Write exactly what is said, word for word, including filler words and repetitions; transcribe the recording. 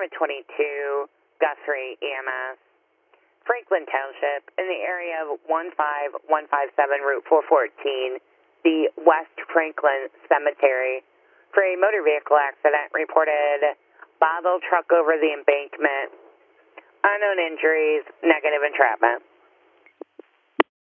one twenty-two, Guthrie E M S, Franklin Township, in the area of one five one five seven Route four fourteen, the West Franklin Cemetery, for a motor vehicle accident reported bottle truck over the embankment, unknown injuries, negative entrapment.